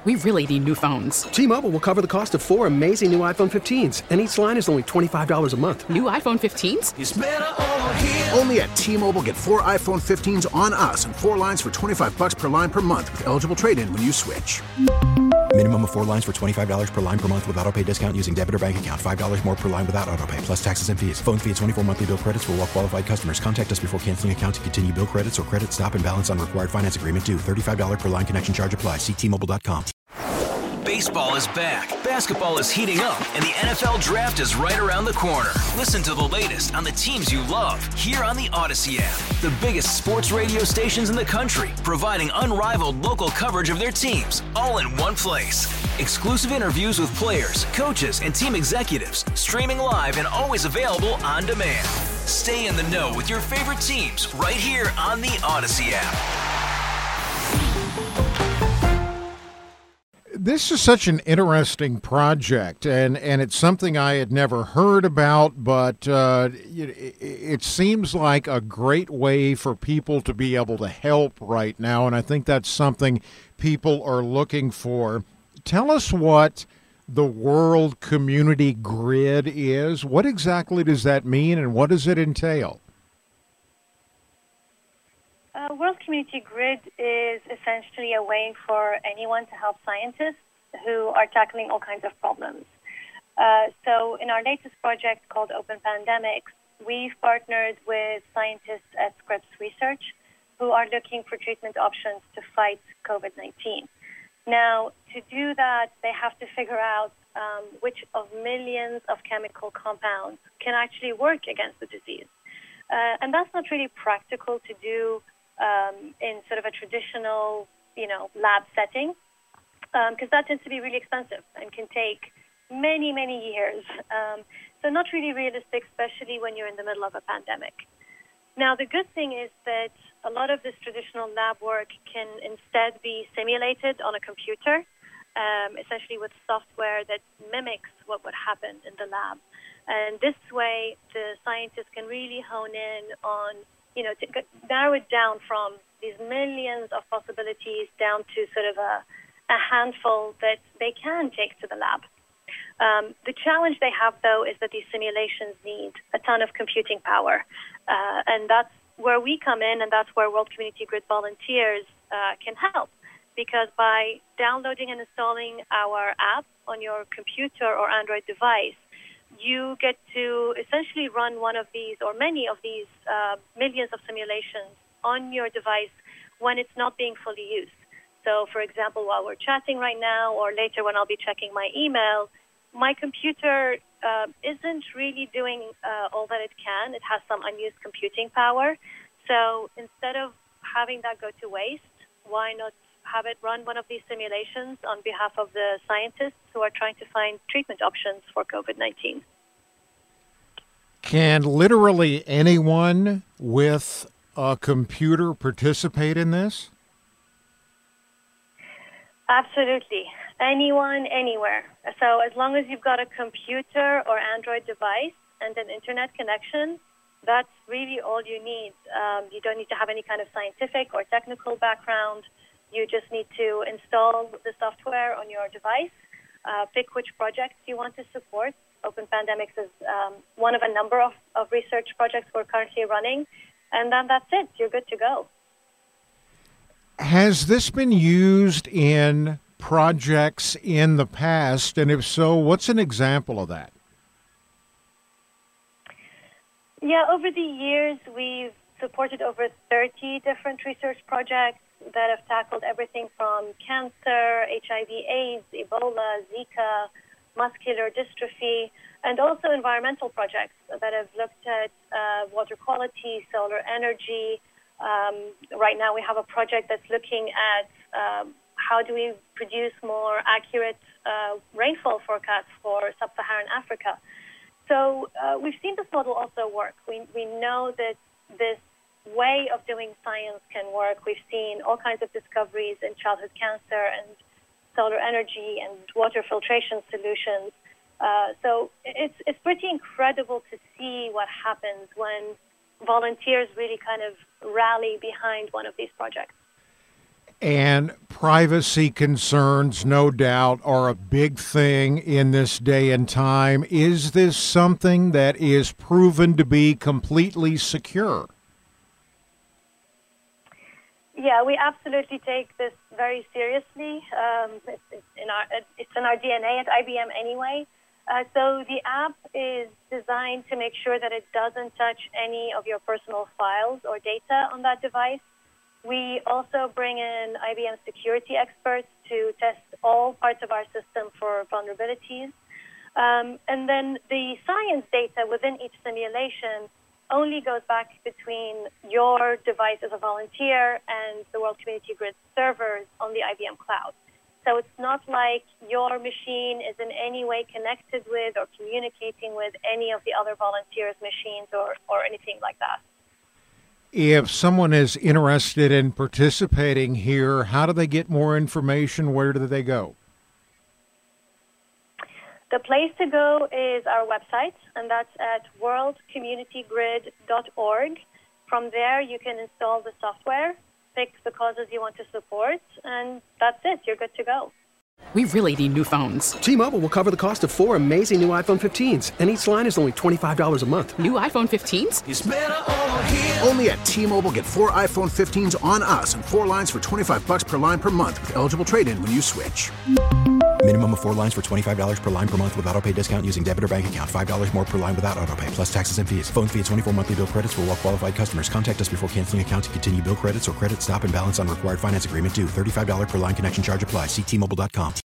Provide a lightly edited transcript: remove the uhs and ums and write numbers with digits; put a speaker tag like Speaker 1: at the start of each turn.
Speaker 1: We really need new phones.
Speaker 2: T-Mobile will cover the cost of 4 amazing new iPhone 15s, and each line is only $25 a month.
Speaker 1: New iPhone 15s?
Speaker 3: It's better over here.
Speaker 4: Only at T-Mobile, get 4 iPhone 15s on us and 4 lines for $25 per line per month with eligible trade-in when you switch.
Speaker 5: Minimum of 4 lines for $25 per line per month with autopay discount using debit or bank account. $5 more per line without autopay, plus taxes and fees. Phone fee at 24 monthly bill credits for well-qualified customers. Contact us before canceling account to continue bill credits or credit stop and balance on required finance agreement due. $35 per line connection charge applies. See T-Mobile.com.
Speaker 6: Baseball is back, basketball is heating up, and the NFL Draft is right around the corner. Listen to the latest on the teams you love here on the Odyssey app. The biggest sports radio stations in the country, providing unrivaled local coverage of their teams, all in one place. Exclusive interviews with players, coaches, and team executives, streaming live and always available on demand. Stay in the know with your favorite teams right here on the Odyssey app.
Speaker 7: This is such an interesting project, and it's something I had never heard about, but it seems like a great way for people to be able to help right now, and I think that's something people are looking for. Tell us what the World Community Grid is. What exactly does that mean, and what does it entail?
Speaker 8: World Community Grid is essentially a way for anyone to help scientists who are tackling all kinds of problems. So in our latest project called Open Pandemics, we've partnered with scientists at Scripps Research who are looking for treatment options to fight COVID-19. Now, to do that, they have to figure out which of millions of chemical compounds can actually work against the disease. And that's not really practical to do in sort of a traditional, lab setting, because that tends to be really expensive and can take many, many years. So not really realistic, especially when you're in the middle of a pandemic. Now, the good thing is that a lot of this traditional lab work can instead be simulated on a computer, essentially with software that mimics what would happen in the lab. And this way, the scientists can really hone in on to narrow it down from these millions of possibilities down to sort of a handful that they can take to the lab. The challenge they have, though, is that these simulations need a ton of computing power. And that's where we come in, and that's where World Community Grid volunteers can help. Because by downloading and installing our app on your computer or Android device, you get to essentially run one of these or many of these millions of simulations on your device when it's not being fully used. So, for example, while we're chatting right now or later when I'll be checking my email, my computer isn't really doing all that it can. It has some unused computing power. So instead of having that go to waste, why not have it run one of these simulations on behalf of the scientists who are trying to find treatment options for COVID-19.
Speaker 7: Can literally anyone with a computer participate in this?
Speaker 8: Absolutely. Anyone, anywhere. So as long as you've got a computer or Android device and an internet connection, that's really all you need. You don't need to have any kind of scientific or technical background. You just need to install the software on your device, pick which projects you want to support. Open Pandemics is one of a number of research projects we're currently running, and then that's it. You're good to go.
Speaker 7: Has this been used in projects in the past, and if so, what's an example of that?
Speaker 8: Yeah, over the years, we've supported over 30 different research projects that have tackled everything from cancer, HIV/AIDS, Ebola, Zika, muscular dystrophy, and also environmental projects that have looked at water quality, solar energy. Right now we have a project that's looking at how do we produce more accurate rainfall forecasts for sub-Saharan Africa. So we've seen this model also work. We know that this way of doing science can work. We've seen all kinds of discoveries in childhood cancer and solar energy and water filtration solutions. So it's pretty incredible to see what happens when volunteers really kind of rally behind one of these projects.
Speaker 7: And privacy concerns, no doubt, are a big thing in this day and time. Is this something that is proven to be completely secure?
Speaker 8: Yeah, we absolutely take this very seriously. It's in our DNA at IBM anyway. So the app is designed to make sure that it doesn't touch any of your personal files or data on that device. We also bring in IBM security experts to test all parts of our system for vulnerabilities. And then the science data within each simulation only goes back between your device as a volunteer and the World Community Grid servers on the IBM cloud. So it's not like your machine is in any way connected with or communicating with any of the other volunteers' machines or anything like that.
Speaker 7: If someone is interested in participating here, how do they get more information? Where do they go?
Speaker 8: The place to go is our website, and that's at worldcommunitygrid.org. From there, you can install the software, pick the causes you want to support, and that's it. You're good to go.
Speaker 1: We really need new phones.
Speaker 2: T-Mobile will cover the cost of 4 amazing new iPhone 15s, and each line is only $25 a month.
Speaker 1: New iPhone 15s?
Speaker 6: It's better over here.
Speaker 4: Only at T-Mobile, get 4 iPhone 15s on us and 4 lines for $25 per line per month with eligible trade-in when you switch.
Speaker 5: Minimum of 4 lines for $25 per line per month with autopay discount using debit or bank account. $5 more per line without autopay, plus taxes and fees. Phone fee at 24 monthly bill credits for well-qualified customers. Contact us before canceling account to continue bill credits or credit stop and balance on required finance agreement due. $35 per line connection charge applies. See T-Mobile.com.